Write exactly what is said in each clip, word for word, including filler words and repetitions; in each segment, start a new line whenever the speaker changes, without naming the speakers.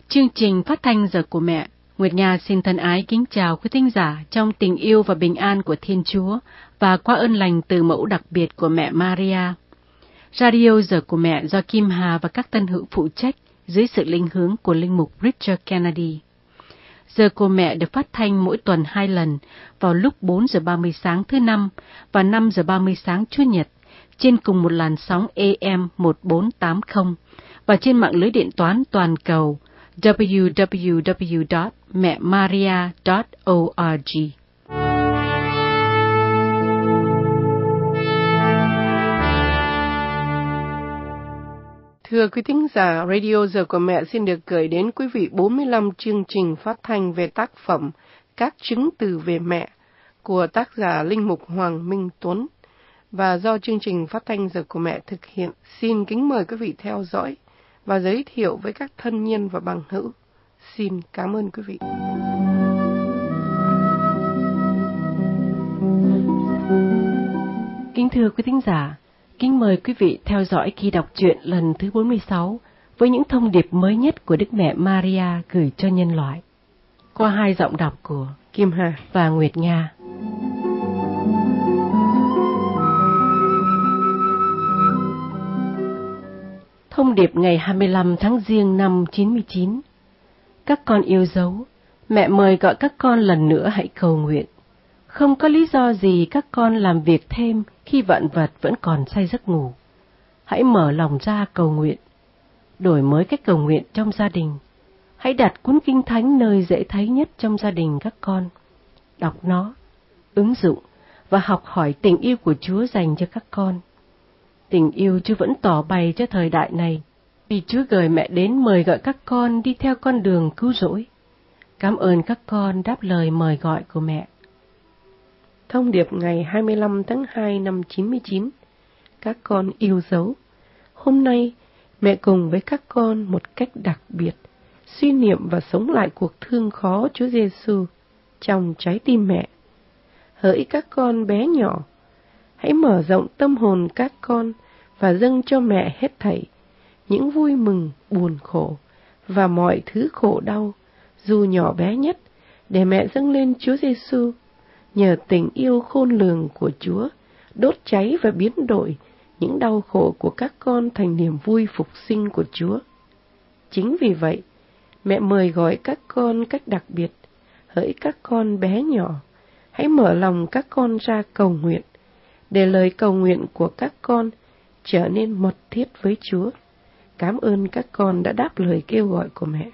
Chương trình phát thanh Giờ của Mẹ, Nguyệt Nga xin thân ái kính chào quý thính giả trong tình yêu và bình an của Thiên Chúa và qua ơn lành từ mẫu đặc biệt của mẹ Maria. Radio Giờ của Mẹ do Kim Hà và các tân hữu phụ trách dưới sự linh hướng của linh mục Richard Kennedy. Giờ của Mẹ được phát thanh mỗi tuần hai lần vào lúc bốn giờ ba mươi sáng thứ Năm và năm giờ ba mươi sáng Chủ nhật trên cùng một làn sóng A M một bốn tám không và trên mạng lưới điện toán toàn cầu w w w chấm mẹ maria chấm org.
Thưa quý thính giả, Radio Giờ của Mẹ xin được gửi đến quý vị bốn mươi lăm chương trình phát thanh về tác phẩm Các chứng từ về mẹ của tác giả linh mục Hoàng Minh Tuấn và do chương trình phát thanh Giờ của Mẹ thực hiện. Xin kính mời quý vị theo dõi và giới thiệu với các thân nhân và bằng hữu. Xin cảm ơn quý vị.
Kính thưa quý thính giả, kính mời quý vị theo dõi kỳ đọc truyện lần thứ bốn mươi sáu với những thông điệp mới nhất của Đức Mẹ Maria gửi cho nhân loại, qua hai giọng đọc của
Kim Hà
và Nguyệt Nga. Thông điệp ngày hai mươi lăm tháng Giêng năm chín mươi chín. Các con yêu dấu, mẹ mời gọi các con lần nữa hãy cầu nguyện. Không có lý do gì các con làm việc thêm khi vạn vật vẫn còn say giấc ngủ. Hãy mở lòng ra cầu nguyện. Đổi mới cách cầu nguyện trong gia đình. Hãy đặt cuốn kinh thánh nơi dễ thấy nhất trong gia đình các con. Đọc nó, ứng dụng và học hỏi tình yêu của Chúa dành cho các con. Tình yêu Chúa vẫn tỏ bày cho thời đại này, vì Chúa gửi mẹ đến mời gọi các con đi theo con đường cứu rỗi. Cảm ơn các con đáp lời mời gọi của mẹ.
Thông điệp ngày hai mươi lăm tháng hai năm chín mươi chín. Các con yêu dấu. Hôm nay, mẹ cùng với các con một cách đặc biệt suy niệm và sống lại cuộc thương khó Chúa Giêsu trong trái tim mẹ. Hỡi các con bé nhỏ, hãy mở rộng tâm hồn các con và dâng cho mẹ hết thảy những vui mừng, buồn khổ và mọi thứ khổ đau, dù nhỏ bé nhất, để mẹ dâng lên Chúa Giêsu. Nhờ tình yêu khôn lường của Chúa, đốt cháy và biến đổi những đau khổ của các con thành niềm vui phục sinh của Chúa. Chính vì vậy, mẹ mời gọi các con cách đặc biệt, hỡi các con bé nhỏ, hãy mở lòng các con ra cầu nguyện, để lời cầu nguyện của các con trở nên mật thiết với Chúa. Cảm ơn các con đã đáp lời kêu gọi của mẹ.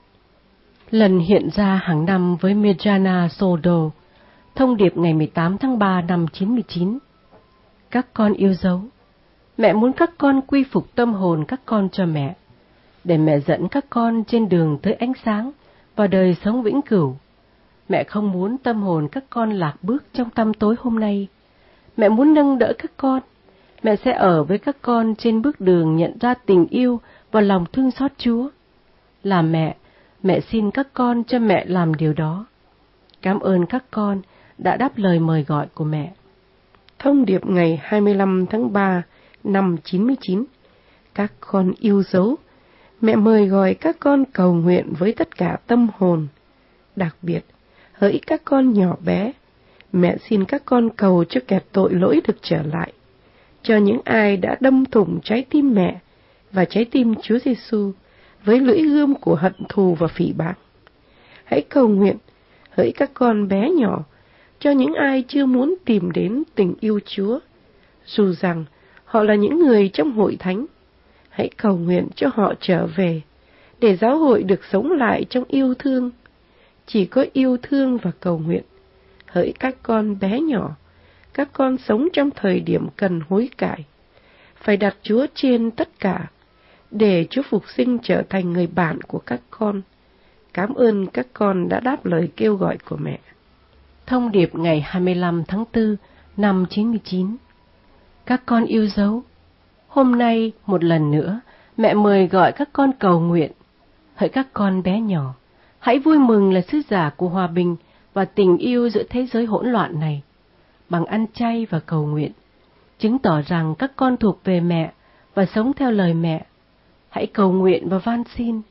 Lần hiện ra hàng năm với Mirjana Sodo, thông điệp ngày mười tám tháng ba năm chín mươi chín. Các con yêu dấu, mẹ muốn các con quy phục tâm hồn các con cho mẹ, để mẹ dẫn các con trên đường tới ánh sáng và đời sống vĩnh cửu. Mẹ không muốn tâm hồn các con lạc bước trong tăm tối hôm nay. Mẹ muốn nâng đỡ các con. Mẹ sẽ ở với các con trên bước đường nhận ra tình yêu và lòng thương xót Chúa. Là mẹ, mẹ xin các con cho mẹ làm điều đó. Cảm ơn các con đã đáp lời mời gọi của mẹ.
Thông điệp ngày hai mươi lăm tháng ba năm chín mươi chín. Các con yêu dấu, mẹ mời gọi các con cầu nguyện với tất cả tâm hồn. Đặc biệt, hỡi các con nhỏ bé, mẹ xin các con cầu cho kẻ tội lỗi được trở lại, cho những ai đã đâm thủng trái tim mẹ và trái tim Chúa Giêsu với lưỡi gươm của hận thù và phỉ báng. Hãy cầu nguyện, hỡi các con bé nhỏ, cho những ai chưa muốn tìm đến tình yêu Chúa, dù rằng họ là những người trong hội thánh. Hãy cầu nguyện cho họ trở về, để giáo hội được sống lại trong yêu thương. Chỉ có yêu thương và cầu nguyện, hỡi các con bé nhỏ, các con sống trong thời điểm cần hối cải. Phải đặt Chúa trên tất cả, để Chúa phục sinh trở thành người bạn của các con. Cảm ơn các con đã đáp lời kêu gọi của mẹ.
Thông điệp ngày hai mươi lăm tháng tư năm chín mươi chín. Các con yêu dấu, hôm nay một lần nữa mẹ mời gọi các con cầu nguyện. Hỡi các con bé nhỏ, hãy vui mừng là sứ giả của hòa bình và tình yêu giữa thế giới hỗn loạn này, bằng ăn chay và cầu nguyện, chứng tỏ rằng các con thuộc về mẹ và sống theo lời mẹ. Hãy cầu nguyện và van xin,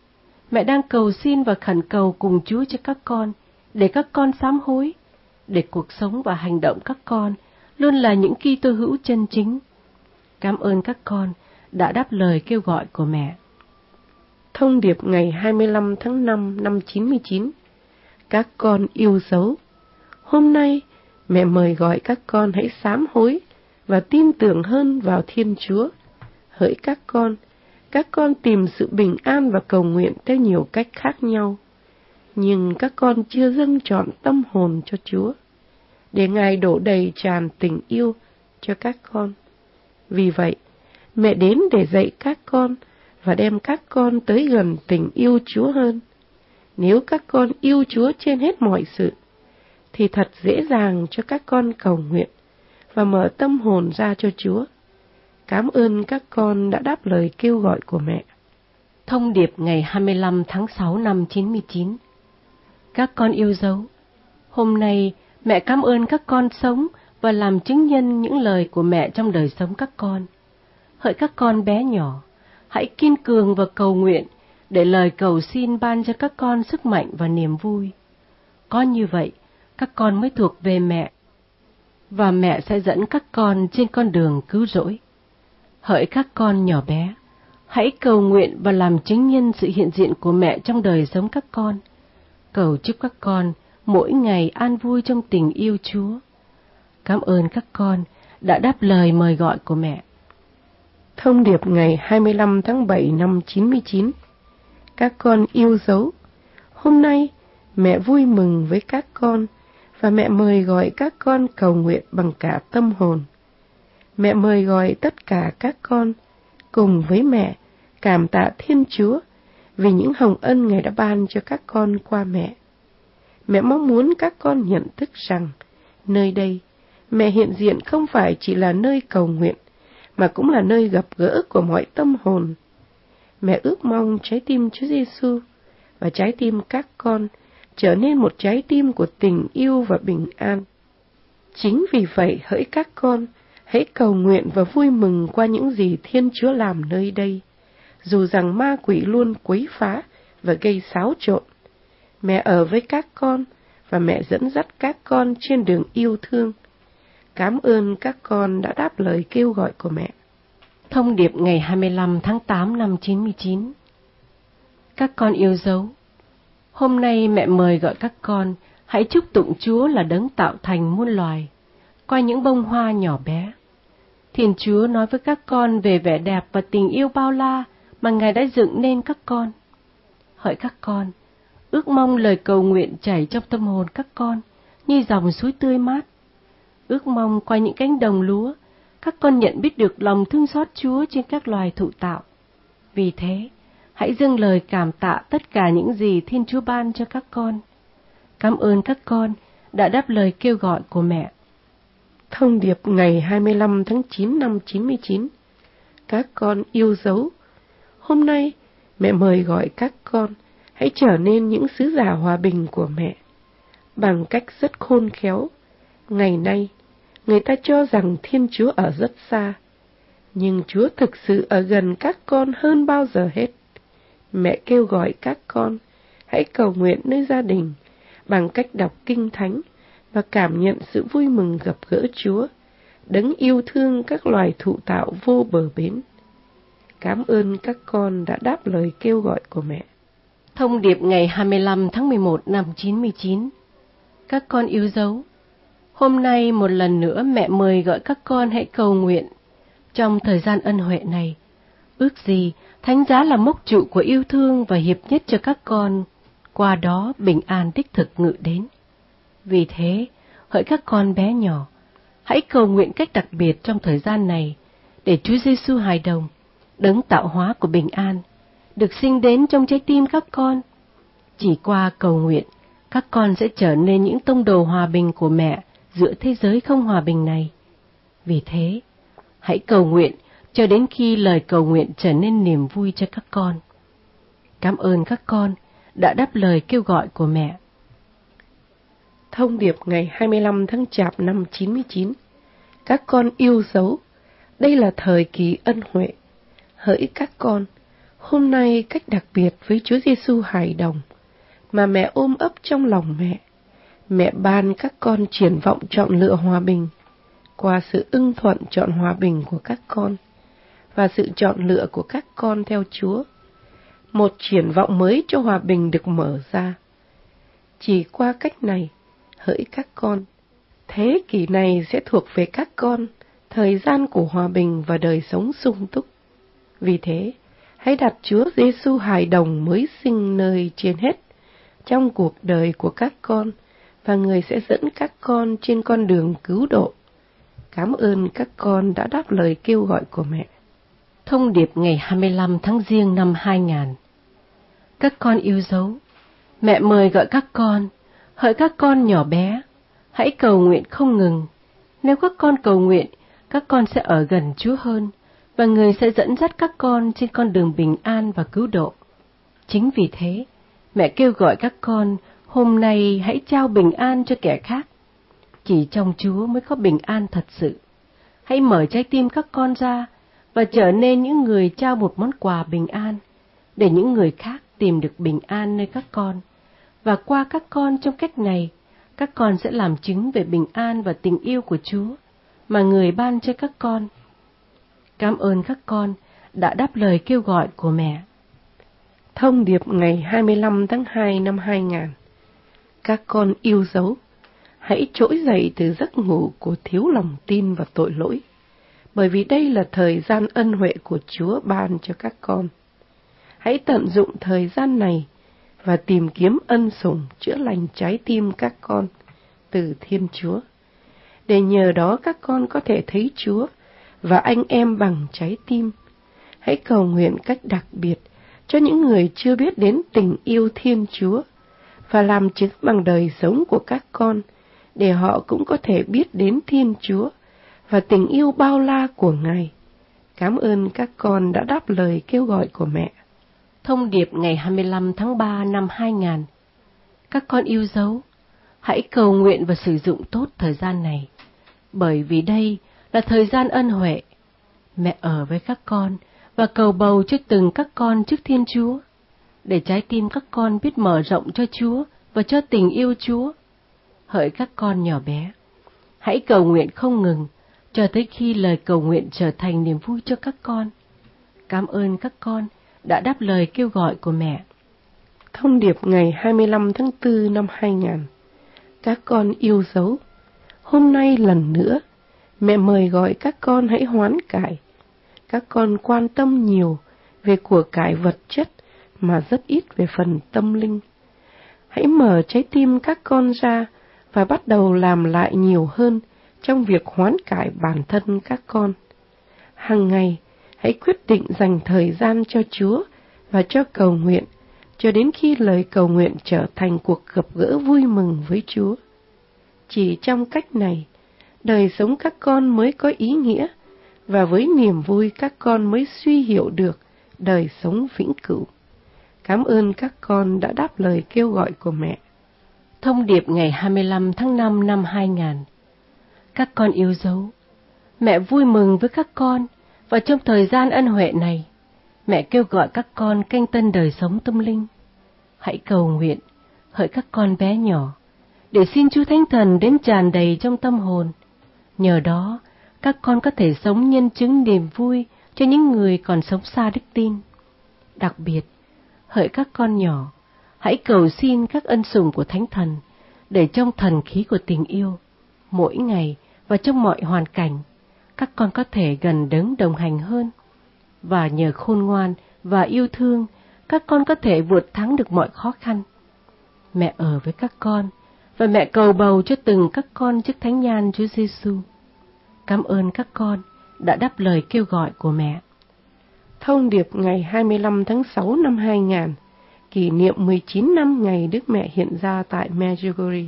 mẹ đang cầu xin và khẩn cầu cùng Chúa cho các con, để các con sám hối, để cuộc sống và hành động các con luôn là những Kitô hữu chân chính. Cảm ơn các con đã đáp lời kêu gọi của mẹ.
Thông điệp ngày hai mươi lăm tháng năm năm chín mươi chín. Các con yêu dấu. Hôm nay, mẹ mời gọi các con hãy sám hối và tin tưởng hơn vào Thiên Chúa. Hỡi các con, các con tìm sự bình an và cầu nguyện theo nhiều cách khác nhau, nhưng các con chưa dâng trọn tâm hồn cho Chúa, để Ngài đổ đầy tràn tình yêu cho các con. Vì vậy, mẹ đến để dạy các con và đem các con tới gần tình yêu Chúa hơn. Nếu các con yêu Chúa trên hết mọi sự, thì thật dễ dàng cho các con cầu nguyện và mở tâm hồn ra cho Chúa. Cảm ơn các con đã đáp lời kêu gọi của mẹ.
Thông điệp ngày hai mươi lăm tháng sáu năm chín mươi chín. Các con yêu dấu. Hôm nay, mẹ cảm ơn các con sống và làm chứng nhân những lời của mẹ trong đời sống các con. Hỡi các con bé nhỏ, hãy kiên cường và cầu nguyện, để lời cầu xin ban cho các con sức mạnh và niềm vui. Có như vậy, các con mới thuộc về mẹ, và mẹ sẽ dẫn các con trên con đường cứu rỗi. Hỡi các con nhỏ bé, hãy cầu nguyện và làm chứng nhân sự hiện diện của mẹ trong đời sống các con. Cầu chúc các con mỗi ngày an vui trong tình yêu Chúa. Cảm ơn các con đã đáp lời mời gọi của mẹ.
Thông điệp ngày hai mươi lăm tháng bảy năm chín mươi chín. Các con yêu dấu. Hôm nay, mẹ vui mừng với các con, và mẹ mời gọi các con cầu nguyện bằng cả tâm hồn. Mẹ mời gọi tất cả các con cùng với mẹ cảm tạ Thiên Chúa vì những hồng ân Ngài đã ban cho các con qua mẹ. Mẹ mong muốn các con nhận thức rằng nơi đây, mẹ hiện diện không phải chỉ là nơi cầu nguyện, mà cũng là nơi gặp gỡ của mọi tâm hồn. Mẹ ước mong trái tim Chúa Giêsu và trái tim các con trở nên một trái tim của tình yêu và bình an. Chính vì vậy, hỡi các con, hãy cầu nguyện và vui mừng qua những gì Thiên Chúa làm nơi đây, dù rằng ma quỷ luôn quấy phá và gây xáo trộn. Mẹ ở với các con, và mẹ dẫn dắt các con trên đường yêu thương. Cảm ơn các con đã đáp lời kêu gọi của mẹ.
Thông điệp ngày hai mươi lăm tháng tám năm chín mươi chín. Các con yêu dấu. Hôm nay mẹ mời gọi các con hãy chúc tụng Chúa là đấng tạo thành muôn loài, qua những bông hoa nhỏ bé. Thiên Chúa nói với các con về vẻ đẹp và tình yêu bao la mà Ngài đã dựng nên các con. Hỡi các con, ước mong lời cầu nguyện chảy trong tâm hồn các con như dòng suối tươi mát. Ước mong qua những cánh đồng lúa, các con nhận biết được lòng thương xót Chúa trên các loài thụ tạo. Vì thế, hãy dâng lời cảm tạ tất cả những gì Thiên Chúa ban cho các con. Cảm ơn các con đã đáp lời kêu gọi của mẹ.
Thông điệp ngày hai mươi lăm tháng chín năm chín mươi chín. Các con yêu dấu. Hôm nay, mẹ mời gọi các con hãy trở nên những sứ giả hòa bình của mẹ. Bằng cách rất khôn khéo, ngày nay, người ta cho rằng Thiên Chúa ở rất xa, nhưng Chúa thực sự ở gần các con hơn bao giờ hết. Mẹ kêu gọi các con hãy cầu nguyện nơi gia đình bằng cách đọc Kinh Thánh và cảm nhận sự vui mừng gặp gỡ Chúa, đấng yêu thương các loài thụ tạo vô bờ bến. Cảm ơn các con đã đáp lời kêu gọi của mẹ.
Thông điệp ngày hai mươi lăm tháng mười một năm chín mươi chín. Các con yêu dấu. Hôm nay một lần nữa mẹ mời gọi các con hãy cầu nguyện. Trong thời gian ân huệ này, ước gì Thánh giá là mốc trụ của yêu thương và hiệp nhất cho các con, qua đó bình an đích thực ngự đến. Vì thế, hỡi các con bé nhỏ, hãy cầu nguyện cách đặc biệt trong thời gian này, để Chúa Giêsu hài đồng, đấng tạo hóa của bình an, được sinh đến trong trái tim các con. Chỉ qua cầu nguyện, các con sẽ trở nên những tông đồ hòa bình của mẹ giữa thế giới không hòa bình này. Vì thế, hãy cầu nguyện cho đến khi lời cầu nguyện trở nên niềm vui cho các con. Cảm ơn các con đã đáp lời kêu gọi của mẹ.
Thông điệp ngày hai mươi lăm tháng Chạp năm chín mươi chín. Các con yêu dấu. Đây là thời kỳ ân huệ. Hỡi các con, Hôm nay cách đặc biệt với Chúa Giêsu hài đồng mà mẹ ôm ấp trong lòng mẹ, mẹ ban các con triển vọng chọn lựa hòa bình qua sự ưng thuận chọn hòa bình của các con và sự chọn lựa của các con theo Chúa. Một triển vọng mới cho hòa bình được mở ra. Chỉ qua cách này, hỡi các con, thế kỷ này sẽ thuộc về các con, thời gian của hòa bình và đời sống sung túc. Vì thế, hãy đặt Chúa Giêsu hài đồng mới sinh nơi trên hết trong cuộc đời của các con, và Người sẽ dẫn các con trên con đường cứu độ. Cảm ơn các con đã đáp lời kêu gọi của mẹ.
Thông điệp ngày hai mươi lăm tháng Giêng năm hai nghìn. Các con yêu dấu, mẹ mời gọi các con, hỡi các con nhỏ bé, hãy cầu nguyện không ngừng. Nếu các con cầu nguyện, các con sẽ ở gần Chúa hơn, và Người sẽ dẫn dắt các con trên con đường bình an và cứu độ. Chính vì thế, mẹ kêu gọi các con hôm nay hãy trao bình an cho kẻ khác. Chỉ trong Chúa mới có bình an thật sự. Hãy mở trái tim các con ra và trở nên những người trao một món quà bình an, để những người khác tìm được bình an nơi các con. Và qua các con trong cách này, các con sẽ làm chứng về bình an và tình yêu của Chúa mà Người ban cho các con. Cảm ơn các con đã đáp lời kêu gọi của mẹ.
Thông điệp ngày hai mươi lăm tháng hai năm hai nghìn. Các con yêu dấu, hãy trỗi dậy từ giấc ngủ của thiếu lòng tin và tội lỗi, bởi vì đây là thời gian ân huệ của Chúa ban cho các con. Hãy tận dụng thời gian này và tìm kiếm ân sủng chữa lành trái tim các con từ Thiên Chúa, để nhờ đó các con có thể thấy Chúa và anh em bằng trái tim. Hãy cầu nguyện cách đặc biệt cho những người chưa biết đến tình yêu Thiên Chúa, và làm chứng bằng đời sống của các con, để họ cũng có thể biết đến Thiên Chúa và tình yêu bao la của Ngài. Cảm ơn các con đã đáp lời kêu gọi của mẹ.
Thông điệp ngày hai mươi lăm tháng ba năm hai nghìn. Các con yêu dấu, hãy cầu nguyện và sử dụng tốt thời gian này, bởi vì đây là thời gian ân huệ. Mẹ ở với các con và cầu bầu cho từng các con trước Thiên Chúa, để trái tim các con biết mở rộng cho Chúa và cho tình yêu Chúa. Hỡi các con nhỏ bé, hãy cầu nguyện không ngừng, cho tới khi lời cầu nguyện trở thành niềm vui cho các con. Cảm ơn các con đã đáp lời kêu gọi của mẹ.
Thông điệp ngày hai mươi lăm tháng tư năm hai nghìn. Các con yêu dấu, hôm nay lần nữa, mẹ mời gọi các con hãy hoán cải. Các con quan tâm nhiều về của cải vật chất mà rất ít về phần tâm linh. Hãy mở trái tim các con ra và bắt đầu làm lại nhiều hơn trong việc hoán cải bản thân các con. Hàng ngày, hãy quyết định dành thời gian cho Chúa và cho cầu nguyện, cho đến khi lời cầu nguyện trở thành cuộc gặp gỡ vui mừng với Chúa. Chỉ trong cách này, đời sống các con mới có ý nghĩa, và với niềm vui các con mới suy hiểu được đời sống vĩnh cửu. Cảm ơn các con đã đáp lời kêu gọi của mẹ.
Thông điệp ngày hai mươi lăm tháng năm năm hai nghìn. Các con yêu dấu, mẹ vui mừng với các con, và trong thời gian ân huệ này, mẹ kêu gọi các con canh tân đời sống tâm linh. Hãy cầu nguyện, hỡi các con bé nhỏ, để xin Chúa Thánh Thần đến tràn đầy trong tâm hồn. Nhờ đó, các con có thể sống nhân chứng niềm vui cho những người còn sống xa đức tin. Đặc biệt, hỡi các con nhỏ, hãy cầu xin các ân sủng của Thánh Thần, để trong thần khí của tình yêu, mỗi ngày và trong mọi hoàn cảnh, các con có thể gần Đấng đồng hành hơn. Và nhờ khôn ngoan và yêu thương, các con có thể vượt thắng được mọi khó khăn. Mẹ ở với các con, và mẹ cầu bầu cho từng các con trước thánh nhan Chúa Giêsu. Cảm ơn các con đã đáp lời kêu gọi của mẹ.
Thông điệp ngày hai mươi lăm tháng sáu năm hai nghìn, kỷ niệm mười chín năm ngày Đức Mẹ hiện ra tại Medjugorje.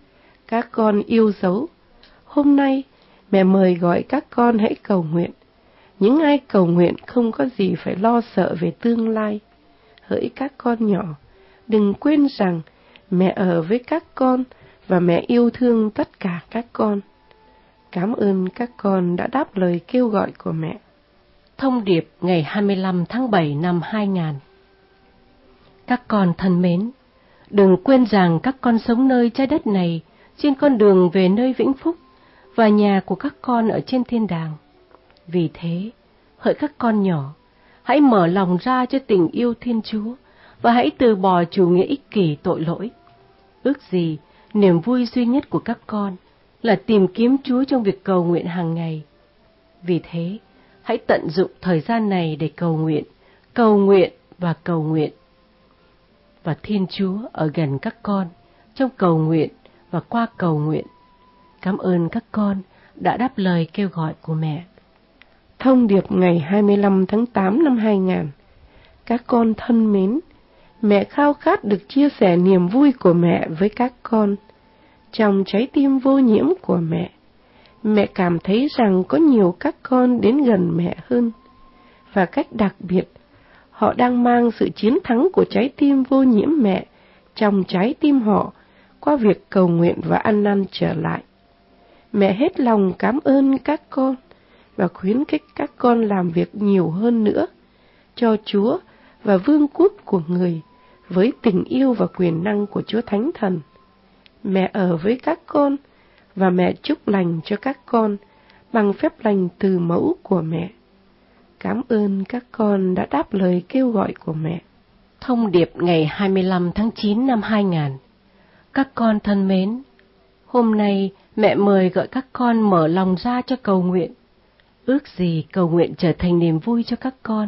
Các con yêu dấu, hôm nay mẹ mời gọi các con hãy cầu nguyện. Những ai cầu nguyện không có gì phải lo sợ về tương lai. Hỡi các con nhỏ, đừng quên rằng mẹ ở với các con và mẹ yêu thương tất cả các con. Cảm ơn các con đã đáp lời kêu gọi của mẹ.
Thông điệp ngày hai mươi lăm tháng bảy năm hai nghìn. Các con thân mến, đừng quên rằng các con sống nơi trái đất này trên con đường về nơi vĩnh phúc và nhà của các con ở trên thiên đàng. Vì thế, hỡi các con nhỏ, hãy mở lòng ra cho tình yêu Thiên Chúa và hãy từ bỏ chủ nghĩa ích kỷ tội lỗi. Ước gì niềm vui duy nhất của các con là tìm kiếm Chúa trong việc cầu nguyện hàng ngày. Vì thế, hãy tận dụng thời gian này để cầu nguyện, cầu nguyện và cầu nguyện. Và Thiên Chúa ở gần các con trong cầu nguyện và qua cầu nguyện. Cảm ơn các con đã đáp lời kêu gọi của mẹ.
Thông điệp ngày hai mươi lăm tháng tám năm hai nghìn. Các con thân mến, mẹ khao khát được chia sẻ niềm vui của mẹ với các con. Trong trái tim vô nhiễm của mẹ, mẹ cảm thấy rằng có nhiều các con đến gần mẹ hơn. Và cách đặc biệt, họ đang mang sự chiến thắng của trái tim vô nhiễm mẹ trong trái tim họ qua việc cầu nguyện và ăn năn trở lại. Mẹ hết lòng cảm ơn các con và khuyến khích các con làm việc nhiều hơn nữa cho Chúa và vương quốc của người với tình yêu và quyền năng của Chúa Thánh Thần. Mẹ ở với các con và mẹ chúc lành cho các con bằng phép lành từ mẫu của mẹ. Cảm ơn các con đã đáp lời kêu gọi của mẹ.
Thông điệp ngày hai mươi lăm tháng chín năm hai nghìn. Các con thân mến, hôm nay mẹ mời gọi các con mở lòng ra cho cầu nguyện. Ước gì cầu nguyện trở thành niềm vui cho các con.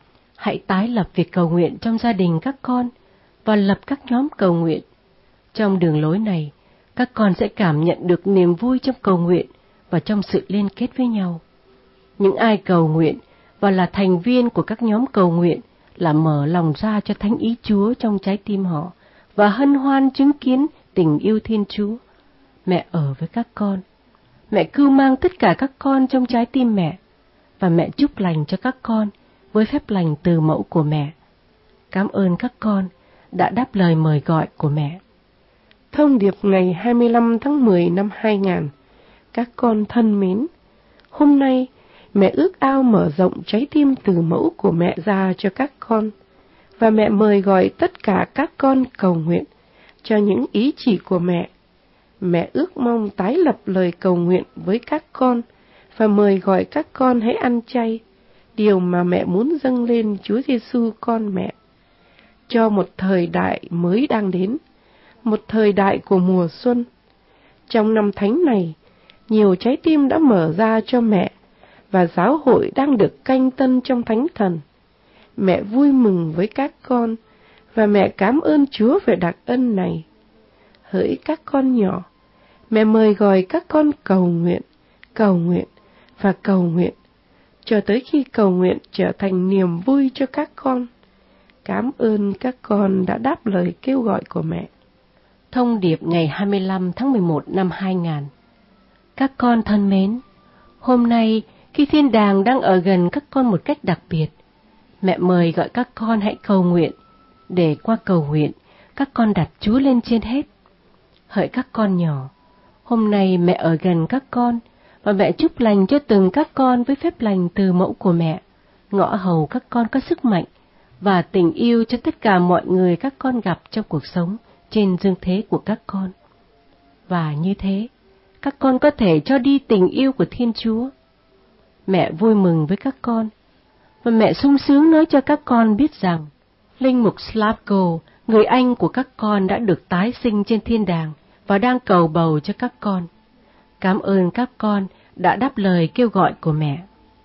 Hãy tái lập việc cầu nguyện trong gia đình các con và lập các nhóm cầu nguyện. Trong đường lối này, các con sẽ cảm nhận được niềm vui trong cầu nguyện và trong sự liên kết với nhau. Những ai cầu nguyện và là thành viên của các nhóm cầu nguyện là mở lòng ra cho thánh ý Chúa trong trái tim họ và hân hoan chứng kiến tình yêu Thiên Chúa. Mẹ ở với các con. Mẹ cưu mang tất cả các con trong trái tim mẹ và mẹ chúc lành cho các con với phép lành từ mẫu của mẹ. Cảm ơn các con đã đáp lời mời gọi của mẹ.
Thông điệp ngày hai mươi lăm tháng mười năm hai nghìn. Các con thân mến, hôm nay mẹ ước ao mở rộng trái tim từ mẫu của mẹ ra cho các con, và mẹ mời gọi tất cả các con cầu nguyện cho những ý chỉ của mẹ. Mẹ ước mong tái lập lời cầu nguyện với các con và mời gọi các con hãy ăn chay, điều mà mẹ muốn dâng lên Chúa Giêsu con mẹ, cho một thời đại mới đang đến, một thời đại của mùa xuân. Trong năm thánh này, nhiều trái tim đã mở ra cho mẹ và giáo hội đang được canh tân trong Thánh Thần. Mẹ vui mừng với các con và mẹ cảm ơn Chúa về đặc ân này. Hỡi các con nhỏ, mẹ mời gọi các con cầu nguyện, cầu nguyện và cầu nguyện, cho tới khi cầu nguyện trở thành niềm vui cho các con. Cảm ơn các con đã đáp lời kêu gọi của mẹ.
Thông điệp ngày hai mươi lăm tháng mười một năm hai nghìn. Các con thân mến, hôm nay khi thiên đàng đang ở gần các con một cách đặc biệt, mẹ mời gọi các con hãy cầu nguyện, để qua cầu nguyện, các con đặt Chúa lên trên hết. Hỡi các con nhỏ, hôm nay mẹ ở gần các con, và mẹ chúc lành cho từng các con với phép lành từ mẫu của mẹ, ngõ hầu các con có sức mạnh, và tình yêu cho tất cả mọi người các con gặp trong cuộc sống trên dương thế của các con. Và như thế, các con có thể cho đi tình yêu của Thiên Chúa. Mẹ vui mừng với các con, và mẹ sung sướng nói cho các con biết rằng Linh mục Slavko, người anh của các con, đã được tái sinh trên thiên đàng và đang cầu bầu cho các con. Cảm ơn các con đã đáp lời kêu gọi của mẹ.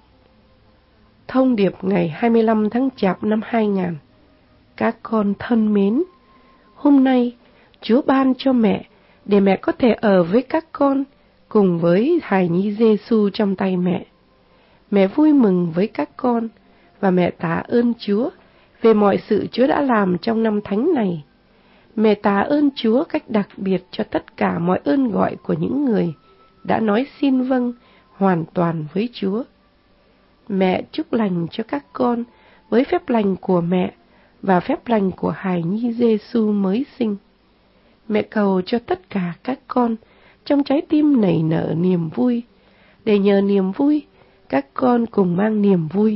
Thông điệp ngày hai mươi lăm tháng Chạp năm hai nghìn. Các con thân mến, hôm nay Chúa ban cho mẹ để mẹ có thể ở với các con cùng với hài nhi Giêsu trong tay mẹ. Mẹ vui mừng với các con và mẹ tạ ơn Chúa về mọi sự Chúa đã làm trong năm thánh này. Mẹ tạ ơn Chúa cách đặc biệt cho tất cả mọi ơn gọi của những người đã nói xin vâng hoàn toàn với Chúa. Mẹ chúc lành cho các con với phép lành của mẹ và phép lành của hài nhi Giêsu mới sinh. Mẹ cầu cho tất cả các con trong trái tim nảy nở niềm vui, để nhờ niềm vui, các con cùng mang niềm vui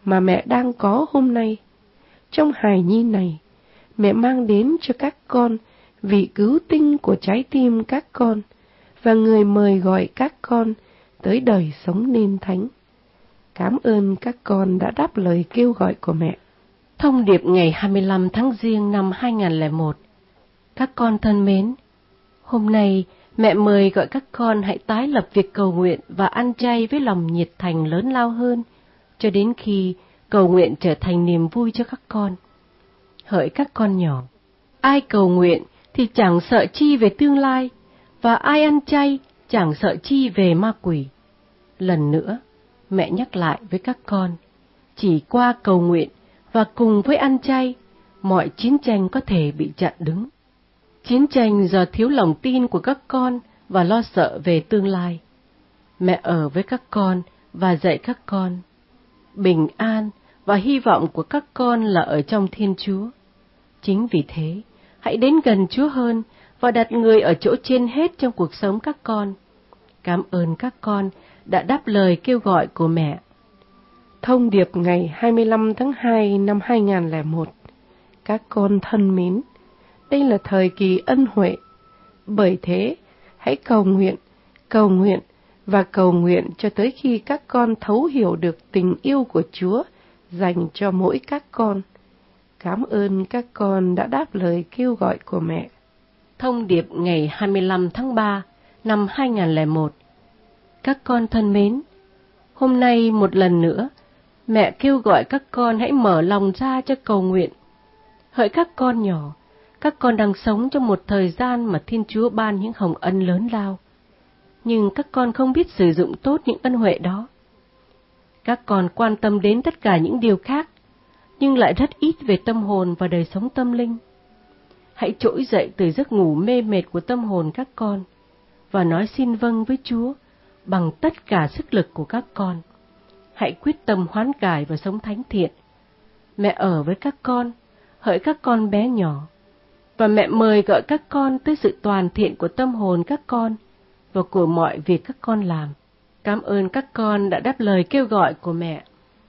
mà mẹ đang có hôm nay. Trong hài nhi này, mẹ mang đến cho các con vị cứu tinh của trái tim các con và người mời gọi các con tới đời sống nên thánh. Cảm ơn các con đã đáp lời kêu gọi của mẹ.
Thông điệp ngày hai mươi lăm tháng Giêng năm hai nghìn lẻ một. Các con thân mến, hôm nay mẹ mời gọi các con hãy tái lập việc cầu nguyện và ăn chay với lòng nhiệt thành lớn lao hơn, cho đến khi cầu nguyện trở thành niềm vui cho các con. Hỡi các con nhỏ, ai cầu nguyện thì chẳng sợ chi về tương lai, và ai ăn chay chẳng sợ chi về ma quỷ. Lần nữa, mẹ nhắc lại với các con, chỉ qua cầu nguyện và cùng với ăn chay, mọi chiến tranh có thể bị chặn đứng. Chiến tranh do thiếu lòng tin của các con và lo sợ về tương lai. Mẹ ở với các con và dạy các con. Bình an và hy vọng của các con là ở trong Thiên Chúa. Chính vì thế, hãy đến gần Chúa hơn và đặt Người ở chỗ trên hết trong cuộc sống các con. Cảm ơn các con đã đáp lời kêu gọi của mẹ.
Thông điệp ngày hai mươi lăm tháng hai năm hai nghìn lẻ một. Các con thân mến, đây là thời kỳ ân huệ. Bởi thế, hãy cầu nguyện, cầu nguyện và cầu nguyện cho tới khi các con thấu hiểu được tình yêu của Chúa dành cho mỗi các con. Cảm ơn các con đã đáp lời kêu gọi của mẹ.
Thông điệp ngày hai mươi lăm tháng ba năm hai nghìn lẻ một. Các con thân mến, hôm nay một lần nữa, mẹ kêu gọi các con hãy mở lòng ra cho cầu nguyện. Hỡi các con nhỏ, các con đang sống trong một thời gian mà Thiên Chúa ban những hồng ân lớn lao, nhưng các con không biết sử dụng tốt những ân huệ đó. Các con quan tâm đến tất cả những điều khác, nhưng lại rất ít về tâm hồn và đời sống tâm linh. Hãy trỗi dậy từ giấc ngủ mê mệt của tâm hồn các con, và nói xin vâng với Chúa bằng tất cả sức lực của các con. Hãy quyết tâm hoán cải và sống thánh thiện. Mẹ ở với các con, hỡi các con bé nhỏ, và mẹ mời gọi các con tới sự toàn thiện của tâm hồn các con và của mọi việc các con làm. Cảm ơn các con đã đáp lời kêu gọi của mẹ.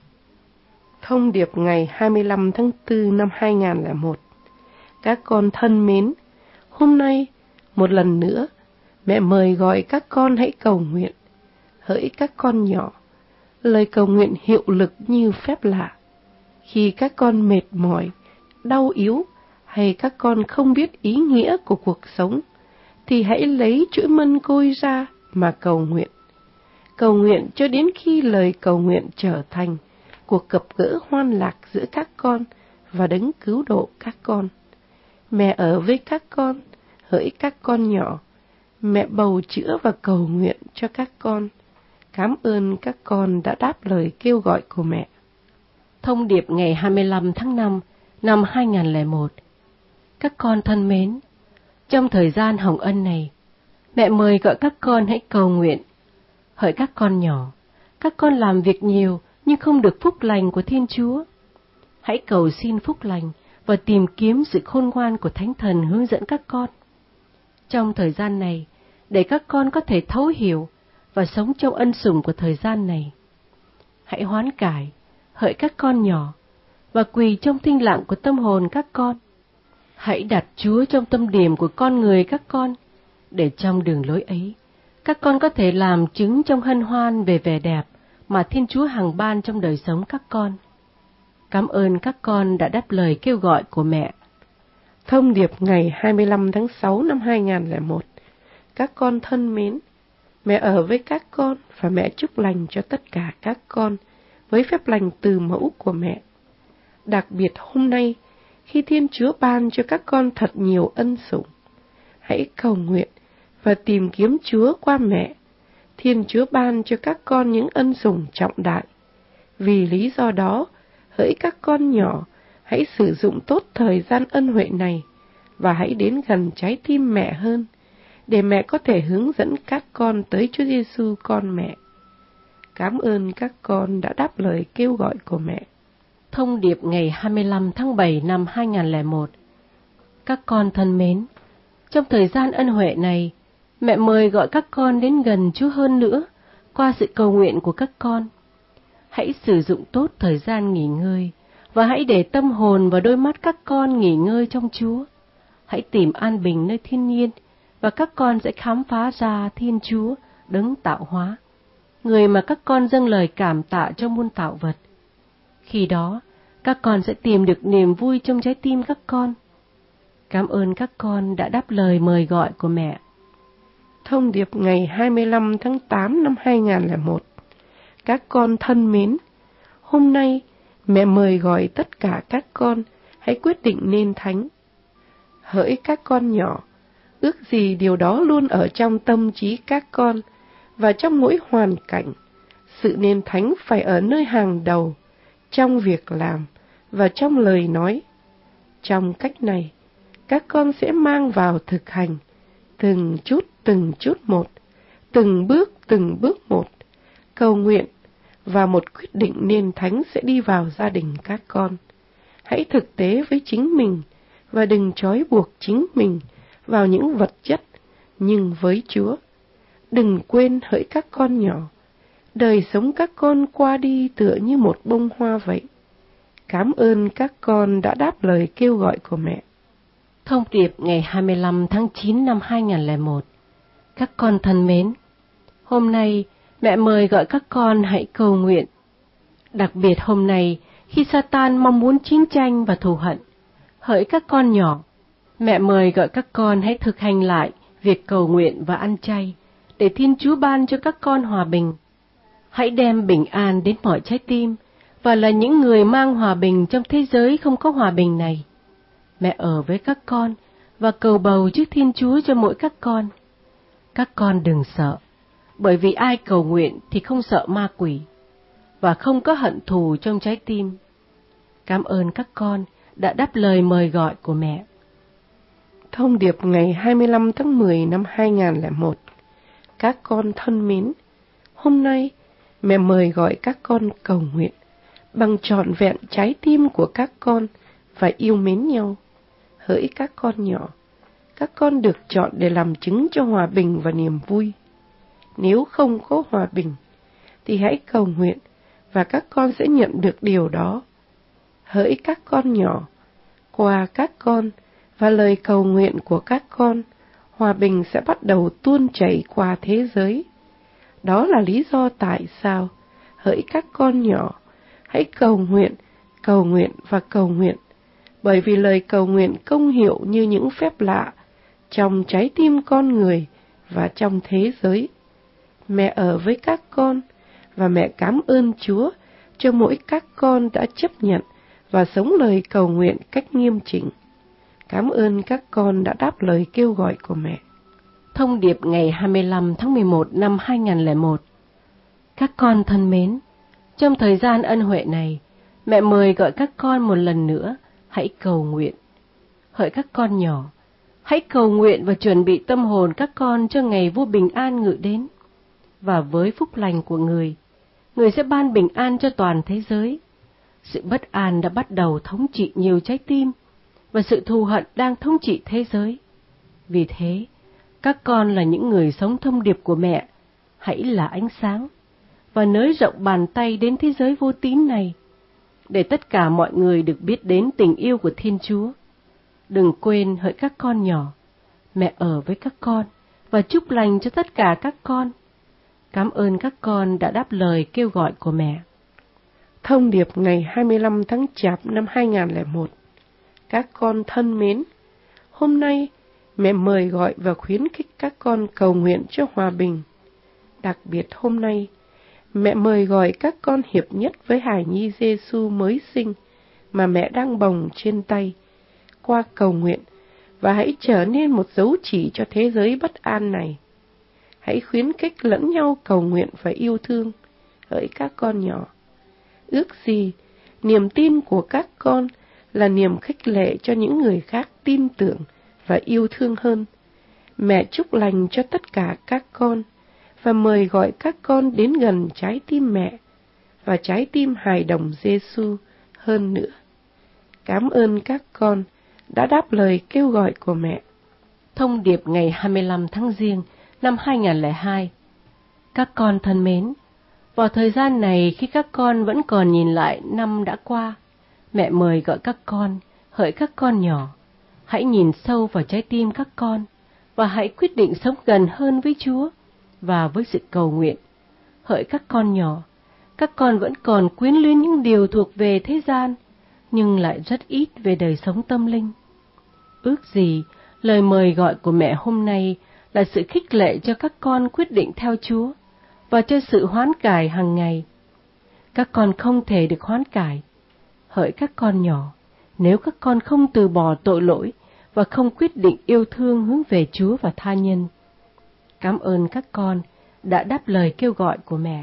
Thông điệp ngày hai mươi lăm tháng tư năm hai nghìn lẻ một. Các con thân mến, hôm nay, một lần nữa, mẹ mời gọi các con hãy cầu nguyện. Hỡi các con nhỏ, lời cầu nguyện hiệu lực như phép lạ. Khi các con mệt mỏi, đau yếu, hay các con không biết ý nghĩa của cuộc sống, thì hãy lấy chuỗi mân côi ra mà cầu nguyện. Cầu nguyện cho đến khi lời cầu nguyện trở thành cuộc gặp gỡ hoan lạc giữa các con và Đấng cứu độ các con. Mẹ ở với các con, hỡi các con nhỏ, mẹ bầu chữa và cầu nguyện cho các con. Cảm ơn các con đã đáp lời kêu gọi của mẹ.
Thông điệp ngày hai mươi lăm tháng năm năm hai nghìn lẻ một. Các con thân mến, trong thời gian hồng ân này, mẹ mời gọi các con hãy cầu nguyện. Hỡi các con nhỏ, các con làm việc nhiều nhưng không được phúc lành của Thiên Chúa. Hãy cầu xin phúc lành và tìm kiếm sự khôn ngoan của Thánh Thần hướng dẫn các con. Trong thời gian này, để các con có thể thấu hiểu và sống trong ân sủng của thời gian này. Hãy hoán cải, hỡi các con nhỏ, và quỳ trong thinh lặng của tâm hồn các con. Hãy đặt Chúa trong tâm điểm của con người các con, để trong đường lối ấy, các con có thể làm chứng trong hân hoan về vẻ đẹp mà Thiên Chúa hằng ban trong đời sống các con. Cảm ơn các con đã đáp lời kêu gọi của mẹ.
Thông điệp ngày hai mươi lăm tháng sáu năm hai nghìn lẻ một. Các con thân mến, mẹ ở với các con và mẹ chúc lành cho tất cả các con với phép lành từ mẫu của mẹ. Đặc biệt hôm nay, khi Thiên Chúa ban cho các con thật nhiều ân sủng, hãy cầu nguyện và tìm kiếm Chúa qua mẹ. Thiên Chúa ban cho các con những ân sủng trọng đại. Vì lý do đó, hỡi các con nhỏ, hãy sử dụng tốt thời gian ân huệ này và hãy đến gần trái tim mẹ hơn, để mẹ có thể hướng dẫn các con tới Chúa Giêsu con mẹ. Cảm ơn các con đã đáp lời kêu gọi của mẹ.
Thông điệp ngày hai mươi lăm tháng bảy năm hai nghìn lẻ một. Các con thân mến, trong thời gian ân huệ này, mẹ mời gọi các con đến gần Chúa hơn nữa qua sự cầu nguyện của các con. Hãy sử dụng tốt thời gian nghỉ ngơi và hãy để tâm hồn và đôi mắt các con nghỉ ngơi trong Chúa. Hãy tìm an bình nơi thiên nhiên và các con sẽ khám phá ra Thiên Chúa đấng tạo hóa, người mà các con dâng lời cảm tạ cho muôn tạo vật. Khi đó, các con sẽ tìm được niềm vui trong trái tim các con. Cảm ơn các con đã đáp lời mời gọi của mẹ.
Thông điệp ngày hai mươi lăm tháng tám năm hai nghìn không trăm lẻ một. Các con thân mến, hôm nay mẹ mời gọi tất cả các con hãy quyết định nên thánh. Hỡi các con nhỏ, ước gì điều đó luôn ở trong tâm trí các con và trong mỗi hoàn cảnh. Sự nên thánh phải ở nơi hàng đầu, trong việc làm và trong lời nói. Trong cách này, các con sẽ mang vào thực hành, từng chút từng chút một, từng bước từng bước một, cầu nguyện, và một quyết định nên thánh sẽ đi vào gia đình các con. Hãy thực tế với chính mình và đừng trói buộc chính mình vào những vật chất, nhưng với Chúa. Đừng quên hỡi các con nhỏ, đời sống các con qua đi tựa như một bông hoa vậy. Cảm ơn các con đã đáp lời kêu gọi của mẹ.
Thông điệp ngày hai mươi lăm tháng chín năm hai nghìn không trăm lẻ một. Các con thân mến, hôm nay mẹ mời gọi các con hãy cầu nguyện. Đặc biệt hôm nay, khi Satan mong muốn chiến tranh và thù hận, hỡi các con nhỏ, mẹ mời gọi các con hãy thực hành lại việc cầu nguyện và ăn chay, để Thiên Chúa ban cho các con hòa bình. Hãy đem bình an đến mọi trái tim, và là những người mang hòa bình trong thế giới không có hòa bình này. Mẹ ở với các con, và cầu bầu trước Thiên Chúa cho mỗi các con. Các con đừng sợ, bởi vì ai cầu nguyện thì không sợ ma quỷ, và không có hận thù trong trái tim. Cảm ơn các con đã đáp lời mời gọi của mẹ.
Thông điệp ngày hai mươi lăm tháng mười năm hai nghìn không trăm lẻ một. Các con thân mến, hôm nay mẹ mời gọi các con cầu nguyện bằng trọn vẹn trái tim của các con và yêu mến nhau. Hỡi các con nhỏ, các con được chọn để làm chứng cho hòa bình và niềm vui. Nếu không có hòa bình, thì hãy cầu nguyện và các con sẽ nhận được điều đó. Hỡi các con nhỏ, qua các con và lời cầu nguyện của các con, hòa bình sẽ bắt đầu tuôn chảy qua thế giới. Đó là lý do tại sao, hỡi các con nhỏ, hãy cầu nguyện, cầu nguyện và cầu nguyện, bởi vì lời cầu nguyện công hiệu như những phép lạ trong trái tim con người và trong thế giới. Mẹ ở với các con, và mẹ cảm ơn Chúa cho mỗi các con đã chấp nhận và sống lời cầu nguyện cách nghiêm chỉnh. Cảm ơn các con đã đáp lời kêu gọi của mẹ.
Thông điệp ngày hai mươi lăm tháng mười một năm hai nghìn không trăm lẻ một. Các con thân mến, trong thời gian ân huệ này, mẹ mời gọi các con một lần nữa, hãy cầu nguyện. Hỡi các con nhỏ, hãy cầu nguyện và chuẩn bị tâm hồn các con cho ngày vua bình an ngự đến. Và với phúc lành của người, người sẽ ban bình an cho toàn thế giới. Sự bất an đã bắt đầu thống trị nhiều trái tim, và sự thù hận đang thống trị thế giới. Vì thế, các con là những người sống thông điệp của mẹ, hãy là ánh sáng, và nới rộng bàn tay đến thế giới vô tín này, để tất cả mọi người được biết đến tình yêu của Thiên Chúa. Đừng quên hỡi các con nhỏ, mẹ ở với các con, và chúc lành cho tất cả các con. Cảm ơn các con đã đáp lời kêu gọi của mẹ.
Thông điệp ngày hai mươi lăm tháng Chạp năm hai nghìn không trăm lẻ một. Các con thân mến, hôm nay mẹ mời gọi và khuyến khích các con cầu nguyện cho hòa bình. Đặc biệt hôm nay, mẹ mời gọi các con hiệp nhất với hài nhi Giê-xu mới sinh mà mẹ đang bồng trên tay, qua cầu nguyện, và hãy trở nên một dấu chỉ cho thế giới bất an này. Hãy khuyến khích lẫn nhau cầu nguyện và yêu thương, hỡi các con nhỏ. Ước gì niềm tin của các con là niềm khích lệ cho những người khác tin tưởng và yêu thương hơn. Mẹ chúc lành cho tất cả các con và mời gọi các con đến gần trái tim mẹ và trái tim hài đồng Giê-xu hơn nữa. Cảm ơn các con đã đáp lời kêu gọi của mẹ.
Thông điệp ngày hai mươi lăm tháng Giêng năm hai nghìn không trăm lẻ hai. Các con thân mến, Vào thời gian này, khi các con vẫn còn nhìn lại năm đã qua, mẹ mời gọi các con, hỡi các con nhỏ, hãy nhìn sâu vào trái tim các con, và hãy quyết định sống gần hơn với Chúa và với sự cầu nguyện. Hỡi các con nhỏ, các con vẫn còn quyến luyến những điều thuộc về thế gian, nhưng lại rất ít về đời sống tâm linh. Ước gì lời mời gọi của mẹ hôm nay là sự khích lệ cho các con quyết định theo Chúa và cho sự hoán cải hàng ngày. Các con không thể được hoán cải. Hỡi các con nhỏ, nếu các con không từ bỏ tội lỗi và không quyết định yêu thương hướng về Chúa và tha nhân. Cảm ơn các con đã đáp lời kêu gọi của mẹ.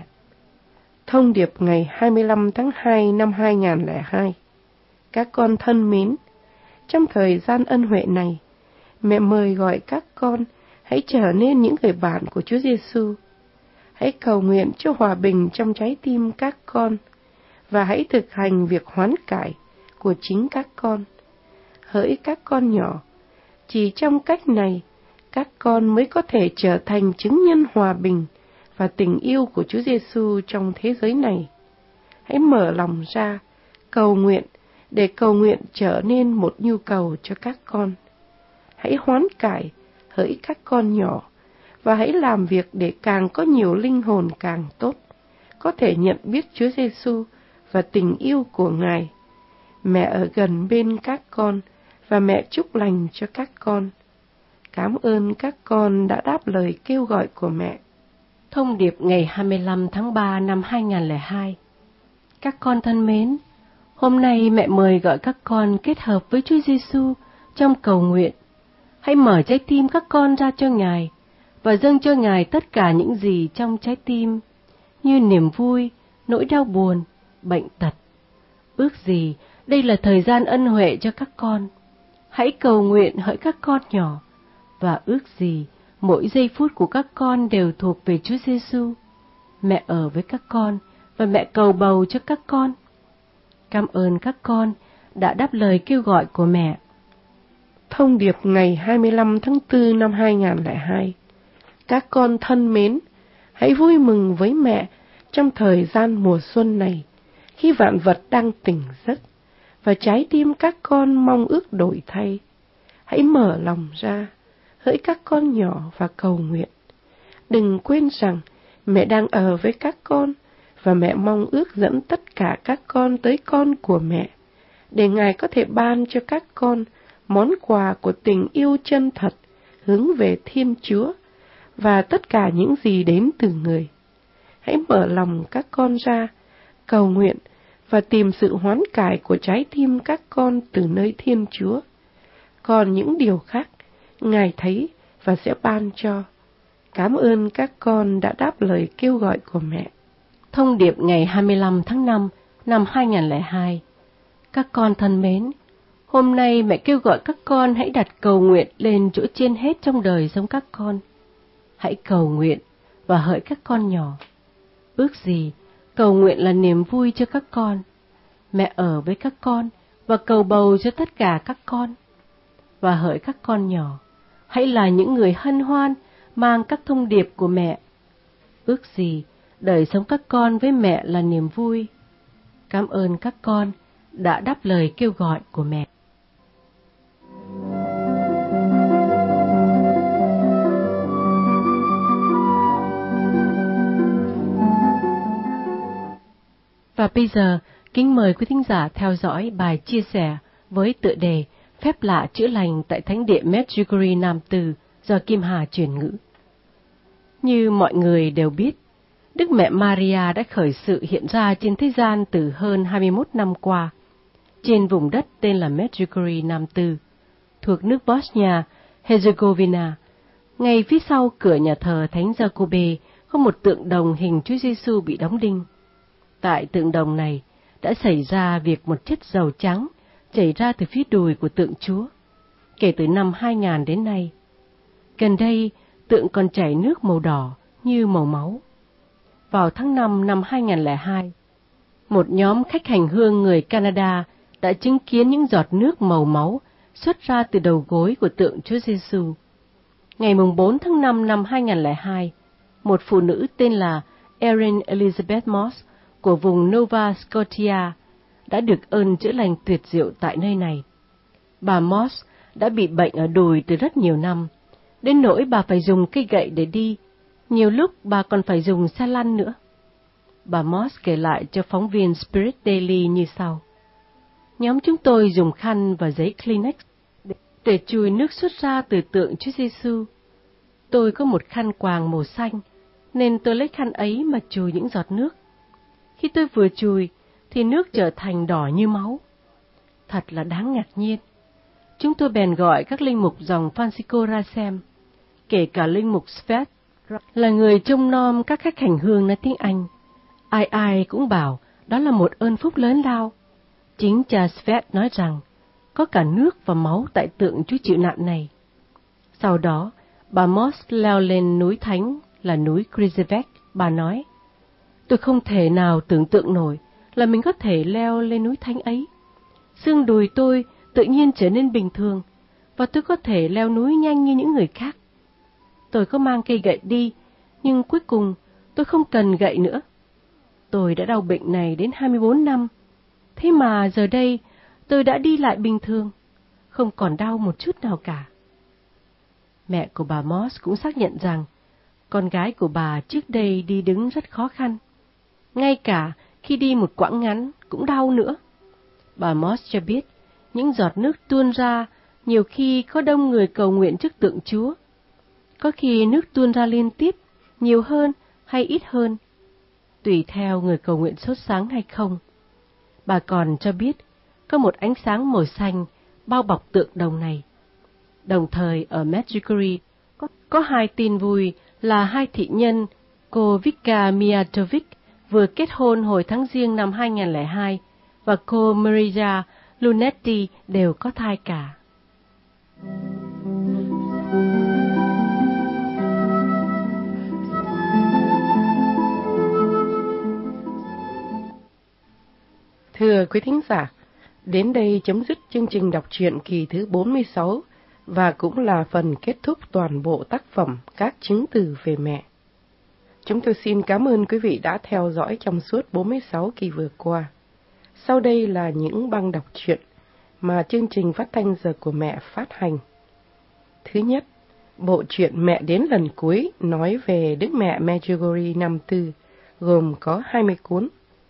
Thông điệp ngày hai mươi lăm tháng hai năm hai nghìn không trăm lẻ hai. Các con thân mến, trong thời gian ân huệ này, mẹ mời gọi các con hãy trở nên những người bạn của Chúa Giêsu. Hãy cầu nguyện cho hòa bình trong trái tim các con và hãy thực hành việc hoán cải của chính các con. Hỡi các con nhỏ, chỉ trong cách này, các con mới có thể trở thành chứng nhân hòa bình và tình yêu của Chúa Giêsu trong thế giới này. Hãy mở lòng ra, cầu nguyện để cầu nguyện trở nên một nhu cầu cho các con. Hãy hoán cải, hỡi các con nhỏ, và hãy làm việc để càng có nhiều linh hồn càng tốt, có thể nhận biết Chúa Giêsu và tình yêu của Ngài. Mẹ ở gần bên các con và mẹ chúc lành cho các con. Cảm ơn các con đã đáp lời kêu gọi của mẹ.
Thông điệp ngày hai mươi lăm tháng ba năm hai nghìn không trăm lẻ hai. Các con thân mến, hôm nay mẹ mời gọi các con kết hợp với Chúa Giêsu trong cầu nguyện. Hãy mở trái tim các con ra cho Ngài và dâng cho Ngài tất cả những gì trong trái tim, như niềm vui, nỗi đau buồn, bệnh tật. Ước gì đây là thời gian ân huệ cho các con. Hãy cầu nguyện hỡi các con nhỏ, và ước gì mỗi giây phút của các con đều thuộc về Chúa Giêsu. Mẹ ở với các con và mẹ cầu bầu cho các con. Cảm ơn các con đã đáp lời kêu gọi của mẹ.
Thông điệp ngày hai mươi lăm tháng tư năm hai nghìn không trăm lẻ hai. Các con thân mến, hãy vui mừng với mẹ trong thời gian mùa xuân này, khi vạn vật đang tỉnh giấc và trái tim các con mong ước đổi thay. Hãy mở lòng ra, hỡi các con nhỏ, và cầu nguyện. Đừng quên rằng mẹ đang ở với các con và mẹ mong ước dẫn tất cả các con tới con của mẹ, để Ngài có thể ban cho các con món quà của tình yêu chân thật hướng về Thiên Chúa và tất cả những gì đến từ Người. Hãy mở lòng các con ra, cầu nguyện và tìm sự hoán cải của trái tim các con từ nơi Thiên Chúa. Còn những điều khác, Ngài thấy và sẽ ban cho. Cảm ơn các con đã đáp lời kêu gọi của mẹ.
Thông điệp ngày hai mươi lăm tháng năm năm hai nghìn không trăm lẻ hai. Các con thân mến, hôm nay mẹ kêu gọi các con hãy đặt cầu nguyện lên chỗ trên hết trong đời sống các con. Hãy cầu nguyện và hỡi các con nhỏ. Ước gì cầu nguyện là niềm vui cho các con. Mẹ ở với các con và cầu bầu cho tất cả các con. Và hỡi các con nhỏ, hãy là những người hân hoan mang các thông điệp của mẹ. Ước gì đời sống các con với mẹ là niềm vui. Cảm ơn các con đã đáp lời kêu gọi của mẹ. Và bây giờ, kính mời quý thính giả theo dõi bài chia sẻ với tựa đề Phép lạ chữa lành tại Thánh địa Medjugorje Nam Từ do Kim Hà chuyển ngữ. Như mọi người đều biết, Đức Mẹ Maria đã khởi sự hiện ra trên thế gian từ hơn hai mươi mốt năm qua, trên vùng đất tên là Medjugorje Nam Tư, thuộc nước Bosnia-Herzegovina. Ngay phía sau cửa nhà thờ Thánh Giacôbê có một tượng đồng hình Chúa Giêsu bị đóng đinh. Tại tượng đồng này đã xảy ra việc một chất dầu trắng chảy ra từ phía đùi của tượng Chúa, kể từ năm hai nghìn đến nay. Gần đây, tượng còn chảy nước màu đỏ như màu máu. Vào tháng năm năm hai nghìn không trăm lẻ hai, một nhóm khách hành hương người Canada đã chứng kiến những giọt nước màu máu xuất ra từ đầu gối của tượng Chúa Giêsu. Ngày bốn tháng năm năm hai nghìn không trăm lẻ hai, một phụ nữ tên là Erin Elizabeth Moss của vùng Nova Scotia đã được ơn chữa lành tuyệt diệu tại nơi này. Bà Moss đã bị bệnh ở đùi từ rất nhiều năm, đến nỗi bà phải dùng cây gậy để đi, nhiều lúc bà còn phải dùng xe lăn nữa. Bà Moss kể lại cho phóng viên Spirit Daily như sau. Nhóm chúng tôi dùng khăn và giấy Kleenex để chùi nước xuất ra từ tượng Chúa Giêsu. Tôi có một khăn quàng màu xanh, nên tôi lấy khăn ấy mà chùi những giọt nước. Khi tôi vừa chùi, thì nước trở thành đỏ như máu. Thật là đáng ngạc nhiên. Chúng tôi bèn gọi các linh mục dòng Francisco ra xem, kể cả linh mục Svet, là người trông nom các khách hành hương nói tiếng Anh. Ai ai cũng bảo đó là một ơn phúc lớn lao. Chính cha Svet nói rằng có cả nước và máu tại tượng Chúa chịu nạn này. Sau đó, bà Moss leo lên núi thánh là núi Krizevek. Bà nói, tôi không thể nào tưởng tượng nổi là mình có thể leo lên núi thánh ấy. Xương đùi tôi tự nhiên trở nên bình thường, và tôi có thể leo núi nhanh như những người khác. Tôi có mang cây gậy đi, nhưng cuối cùng tôi không cần gậy nữa. Tôi đã đau bệnh này đến hai mươi bốn năm, thế mà giờ đây tôi đã đi lại bình thường, không còn đau một chút nào cả. Mẹ của bà Moss cũng xác nhận rằng con gái của bà trước đây đi đứng rất khó khăn, ngay cả khi đi một quãng ngắn cũng đau nữa. Bà Moss cho biết những giọt nước tuôn ra nhiều khi có đông người cầu nguyện trước tượng Chúa. Có khi nước tuôn ra liên tiếp, nhiều hơn hay ít hơn, tùy theo người cầu nguyện sốt sắng hay không. Bà còn cho biết có một ánh sáng màu xanh bao bọc tượng đồng này. Đồng thời ở Medjugorje có, có hai tin vui là hai thị nhân, cô Vika Mijatovic vừa kết hôn hồi tháng Giêng năm hai nghìn không trăm lẻ hai và cô Maria Lunetti đều có thai cả.
Thưa quý thính giả, đến đây chấm dứt chương trình đọc truyện kỳ thứ bốn mươi sáu và cũng là phần kết thúc toàn bộ tác phẩm Các chứng từ về mẹ. Chúng tôi xin cảm ơn quý vị đã theo dõi trong suốt bốn mươi sáu kỳ vừa qua. Sau đây là những băng đọc truyện mà chương trình phát thanh Giờ của Mẹ phát hành. Thứ nhất, bộ truyện Mẹ đến lần cuối nói về Đức Mẹ Medjugorje năm tư, gồm có hai mươi cuốn.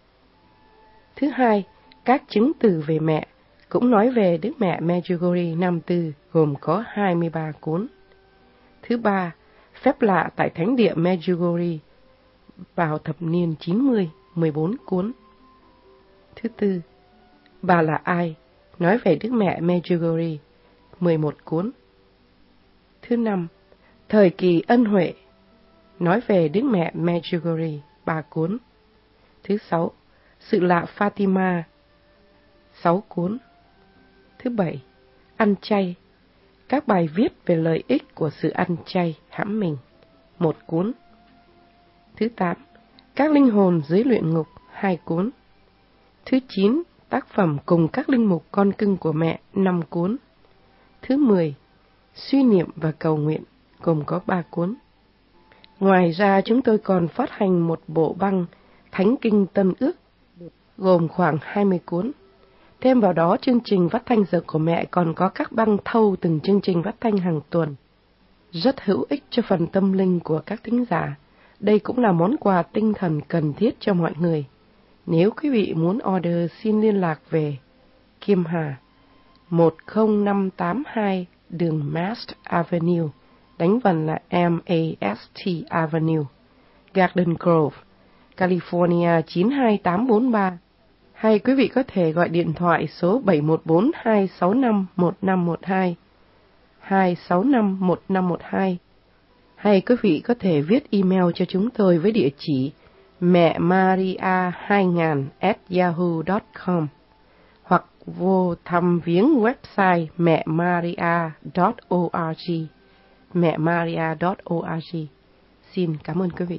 Thứ hai, Các chứng từ về mẹ cũng nói về Đức Mẹ Medjugorje năm tư, gồm có hai mươi ba cuốn. Thứ ba, Phép lạ tại Thánh địa Medjugorje vào thập niên chín mươi, mười bốn cuốn. Thứ tư, Bà là ai? Nói về Đức Mẹ Medjugorje, mười một cuốn. Thứ năm, Thời kỳ ân huệ, nói về Đức Mẹ Medjugorje, ba cuốn. Thứ sáu, Sự lạ Fatima, sáu cuốn. Thứ bảy, Ăn chay, các bài viết về lợi ích của sự ăn chay hãm mình, một cuốn. Thứ tám, Các linh hồn dưới luyện ngục, hai cuốn. Thứ chín, Tác phẩm cùng các linh mục con cưng của mẹ, năm cuốn. Thứ mười, Suy niệm và cầu nguyện, gồm có ba cuốn. Ngoài ra chúng tôi còn phát hành một bộ băng Thánh Kinh Tân Ước, gồm khoảng hai mươi cuốn. Thêm vào đó, chương trình phát thanh Giờ của Mẹ còn có các băng thâu từng chương trình phát thanh hàng tuần, rất hữu ích cho phần tâm linh của các thính giả. Đây cũng là món quà tinh thần cần thiết cho mọi người. Nếu quý vị muốn order, xin liên lạc về Kim Hà, một không năm tám hai đường Mast Avenue, đánh vần là M A S T Avenue, Garden Grove, California chín hai tám bốn ba. Hay quý vị có thể gọi điện thoại số bảy một bốn hai sáu năm một năm một hai, hai sáu năm một năm một hai. Hay quý vị có thể viết email cho chúng tôi với địa chỉ mẹ maria hai nghìn at yahoo chấm com hoặc vô thăm viếng website mẹ maria chấm org, mẹ maria chấm org. Xin cảm ơn quý vị.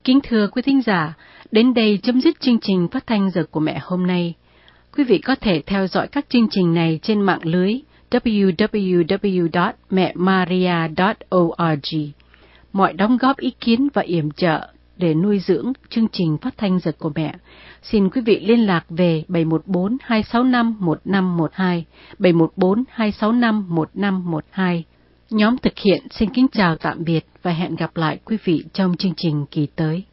Kính thưa quý thính giả, đến đây chấm dứt chương trình phát thanh Giờ của Mẹ hôm nay. Quý vị có thể theo dõi các chương trình này trên mạng lưới w w w chấm mẹ maria chấm org. Mọi đóng góp ý kiến và yểm trợ để nuôi dưỡng chương trình phát thanh Giờ của Mẹ, xin quý vị liên lạc về bảy một bốn hai sáu năm một năm một hai, bảy một bốn hai sáu năm một năm một hai. Nhóm thực hiện xin kính chào tạm biệt và hẹn gặp lại quý vị trong chương trình kỳ tới.